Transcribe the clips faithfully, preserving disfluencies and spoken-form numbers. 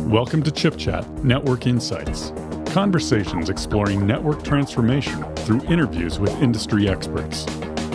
Welcome to Chip Chat Network Insights. Conversations exploring network transformation through interviews with industry experts.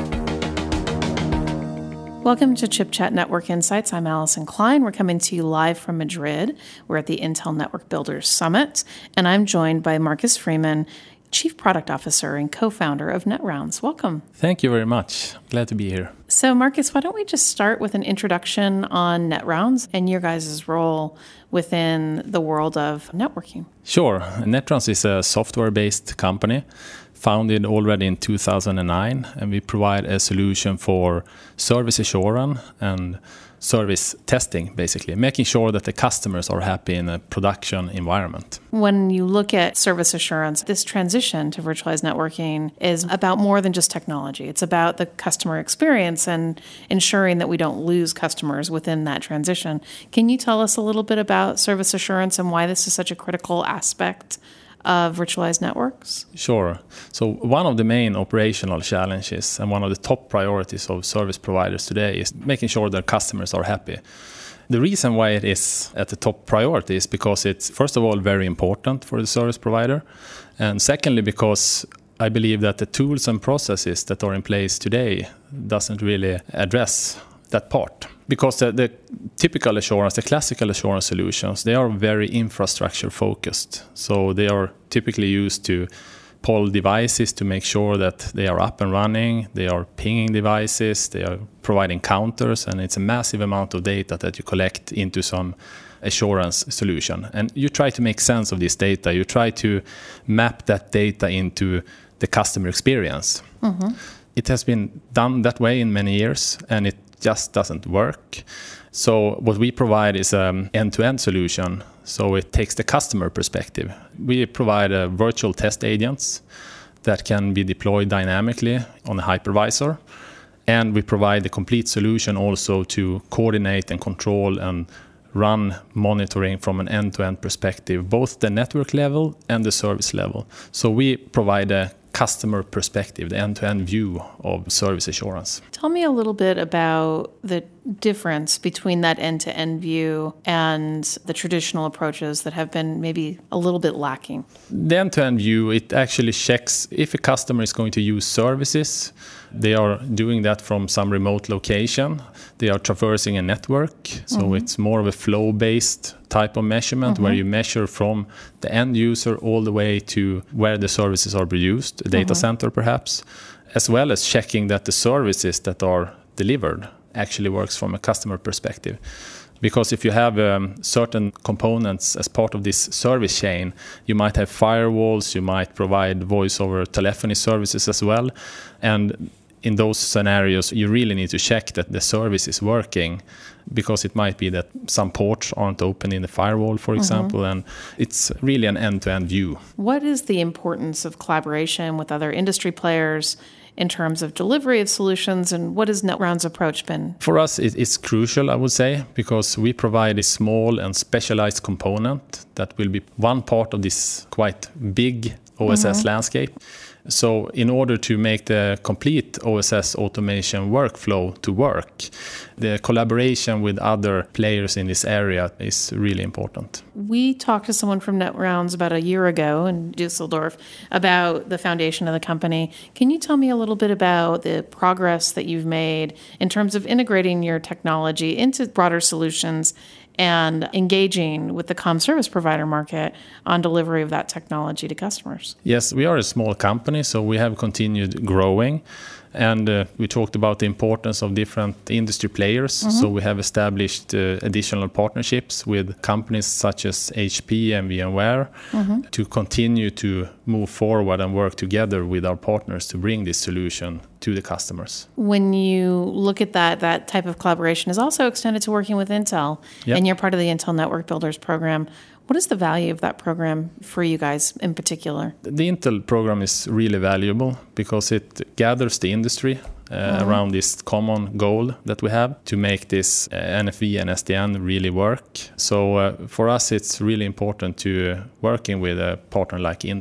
Welcome to Chip Chat Network Insights. I'm Allison Klein. We're coming to you live from Madrid. We're at the Intel Network Builders Summit, and I'm joined by Marcus Freeman, Chief Product Officer and co-founder of NetRounds. Welcome. Thank you very much. Glad to be here. So, Marcus, why don't we just start with an introduction on NetRounds and your guys' role within the world of networking? Sure. NetRounds is a software-based company founded already in two thousand nine, and we provide a solution for service assurance and service testing, basically, making sure that the customers are happy in a production environment. When you look at service assurance, this transition to virtualized networking is about more than just technology. It's about the customer experience and ensuring that we don't lose customers within that transition. Can you tell us a little bit about service assurance and why this is such a critical aspect of virtualized networks? Sure. So one of the main operational challenges and one of the top priorities of service providers today is making sure their customers are happy. The reason why it is at the top priority is because it's, first of all, very important for the service provider. And secondly, because I believe that the tools and processes that are in place today doesn't really address that part. Because the, the typical assurance, the classical assurance solutions, they are very infrastructure focused. So they are typically used to poll devices to make sure that they are up and running. They are pinging devices. They are providing counters. And it's a massive amount of data that you collect into some assurance solution. And you try to make sense of this data. You try to map that data into the customer experience. Mm-hmm. It has been done that way in many years, and it just doesn't work. So what we provide is an end-to-end solution. So it takes the customer perspective. We provide a virtual test agents that can be deployed dynamically on a hypervisor. And we provide the complete solution also to coordinate and control and run monitoring from an end-to-end perspective, both the network level and the service level. So we provide a customer perspective, the end-to-end view of service assurance. Tell me a little bit about the difference between that end-to-end view and the traditional approaches that have been maybe a little bit lacking. The end-to-end view, it actually checks if a customer is going to use services. They are doing that from some remote location. They are traversing a network. So mm-hmm. it's more of a flow-based type of measurement mm-hmm. where you measure from the end user all the way to where the services are produced, a data mm-hmm. center perhaps, as well as checking that the services that are delivered actually works from a customer perspective. Because if you have um, certain components as part of this service chain, you might have firewalls, you might provide voice over telephony services as well. And in those scenarios, you really need to check that the service is working, because it might be that some ports aren't open in the firewall, for example, mm-hmm. and it's really an end-to-end view. What is the importance of collaboration with other industry players in terms of delivery of solutions, and what has NetRounds' approach been? For us, it, it's crucial, I would say, because we provide a small and specialized component that will be one part of this quite big O S S mm-hmm. landscape. So in order to make the complete O S S automation workflow to work, the collaboration with other players in this area is really important. We talked to someone from NetRounds about a year ago in Dusseldorf about the foundation of the company. Can you tell me a little bit about the progress that you've made in terms of integrating your technology into broader solutions and engaging with the comm service provider market on delivery of that technology to customers? Yes, we are a small company, so we have continued growing. And uh, we talked about the importance of different industry players. Mm-hmm. So we have established uh, additional partnerships with companies such as H P and VMware mm-hmm. to continue to move forward and work together with our partners to bring this solution to the customers. When you look at that, that type of collaboration is also extended to working with Intel, yep. and you're part of the Intel Network Builders program. What is the value of that program for you guys in particular? The Intel program is really valuable because it gathers the industry uh, mm-hmm. around this common goal that we have to make this uh, N F V and S D N really work. So uh, for us, it's really important to uh, working with a partner like Intel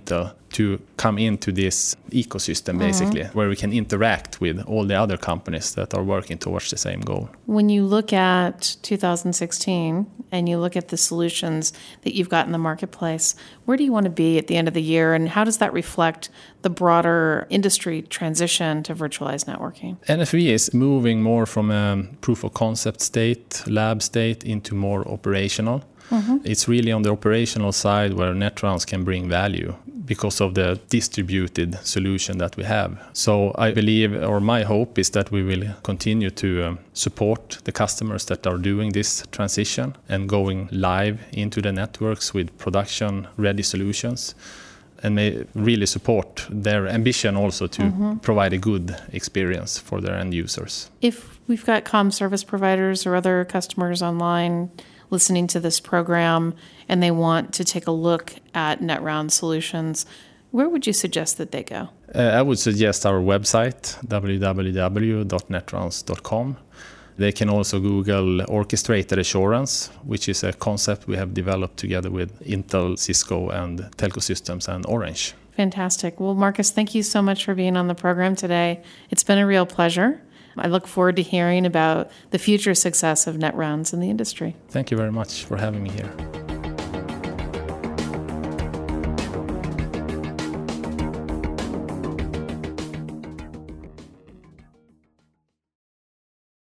to come into this ecosystem, basically, mm-hmm. where we can interact with all the other companies that are working towards the same goal. When you look at two thousand sixteen and you look at the solutions that you've got in the marketplace, where do you want to be at the end of the year, and how does that reflect the broader industry transition to virtualized networking? N F V is moving more from a proof of concept state, lab state, into more operational. Mm-hmm. It's really on the operational side where NetRounds can bring value because of the distributed solution that we have. So I believe, or my hope is that we will continue to um, support the customers that are doing this transition and going live into the networks with production-ready solutions, and may really support their ambition also to mm-hmm. provide a good experience for their end users. If we've got comm service providers or other customers online listening to this program and they want to take a look at NetRounds solutions, where would you suggest that they go? Uh, I would suggest our website, w w w dot netrounds dot com. They can also Google Orchestrated Assurance, which is a concept we have developed together with Intel, Cisco, and Telco Systems and Orange. Fantastic. Well, Marcus, thank you so much for being on the program today. It's been a real pleasure. I look forward to hearing about the future success of NetRounds in the industry. Thank you very much for having me here.